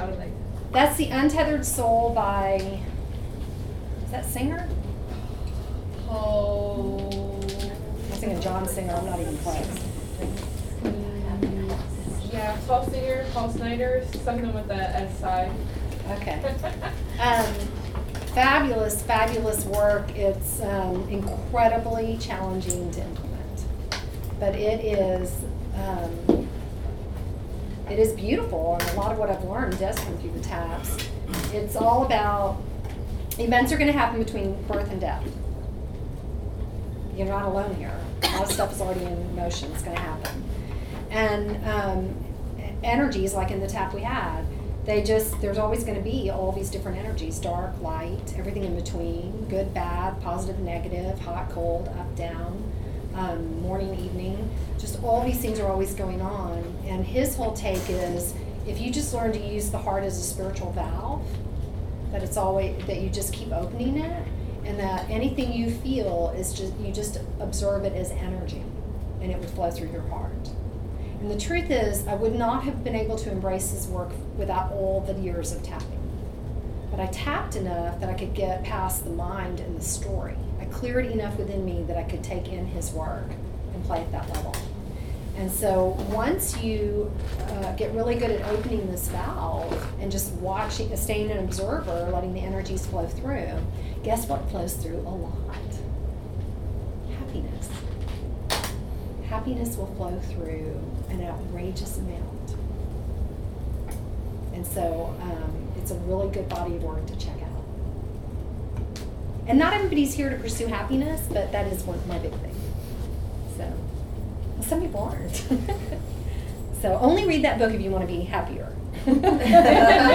How do they? That's The Untethered Soul by, is that Singer? Oh. I'm thinking John Singer, I'm not even close. Yeah, Paul Singer, Paul Snyder, something with the S side. Okay. Fabulous, fabulous work. It's incredibly challenging to implement, but it is beautiful, and a lot of what I've learned does come through the taps. It's all about events are going to happen between birth and death. You're not alone here. A lot of stuff is already in motion. It's going to happen, and energies like in the tap we had. There's always going to be all these different energies, dark, light, everything in between, good, bad, positive, negative, hot, cold, up, down, morning, evening. Just all these things are always going on. And his whole take is, if you just learn to use the heart as a spiritual valve, that you just keep opening it, and that anything you feel is you just observe it as energy, and it would flow through your heart. And the truth is, I would not have been able to embrace his work without all the years of tapping. But I tapped enough that I could get past the mind and the story. I cleared enough within me that I could take in his work and play at that level. And so once you get really good at opening this valve and just watching, staying an observer, letting the energies flow through, guess what flows through a lot? Happiness. Happiness will flow through an outrageous amount. And so it's a really good body of work to check out. And not everybody's here to pursue happiness, but that is my big thing. So, well, some people aren't. So only read that book if you want to be happier.